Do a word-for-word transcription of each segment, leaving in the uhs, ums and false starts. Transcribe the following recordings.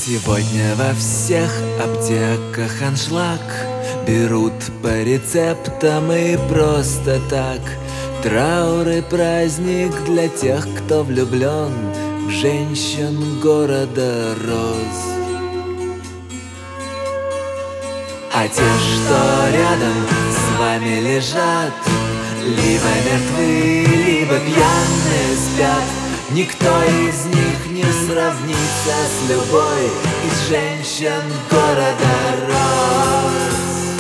Сегодня во всех аптеках аншлаг. Берут по рецептам и просто так. Траур и праздник для тех, кто влюблен в женщин города роз. А те, что рядом с вами лежат, либо мертвы, либо пьяные спят. Никто из них не сравнится с любой из женщин города роз.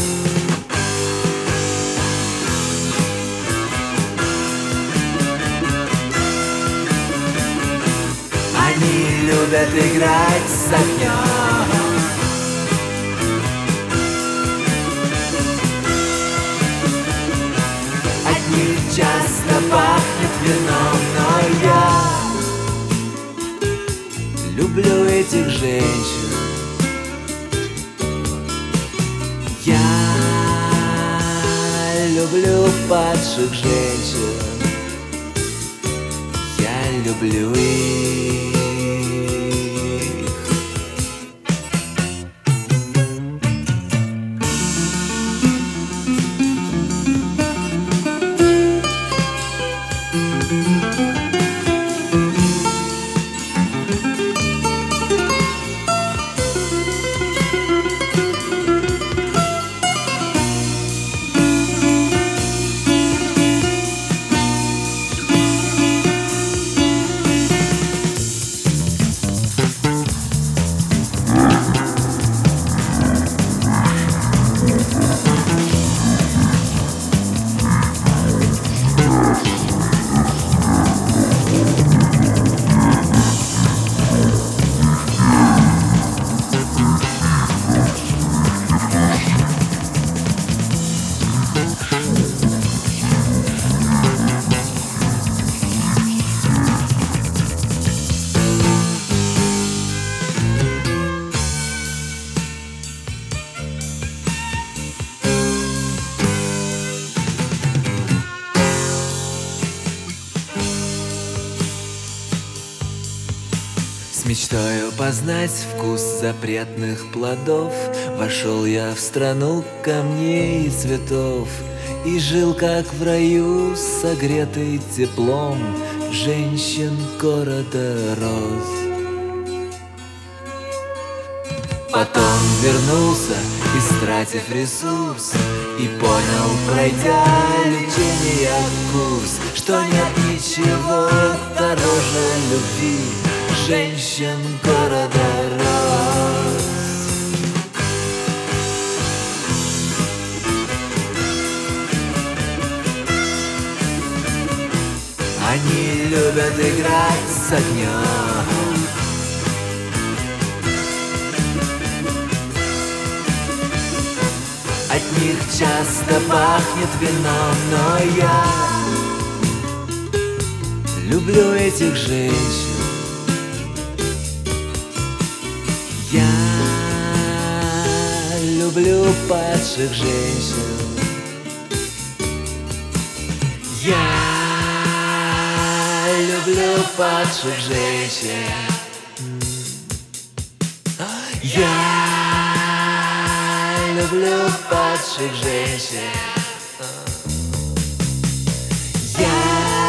Они любят играть с огнем. От них часто пахнет вином, но я люблю этих женщин. Я люблю падших женщин. Я люблю их. С мечтою познать вкус запретных плодов вошел я в страну камней и цветов и жил как в раю, согретый теплом женщин города роз. Потом вернулся, истратив ресурс, и понял, пройдя лечение курс, что нет ничего дороже любви женщин города роз. Они любят играть с огнем. От них часто пахнет вином, но я люблю этих женщин. Я люблю падших женщин. Я люблю падших женщин. Я люблю падших женщин. Я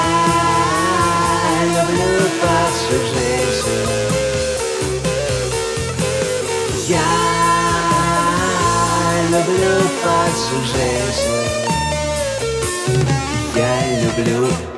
люблю падших женщин. Я люблю падших женщин. Я люблю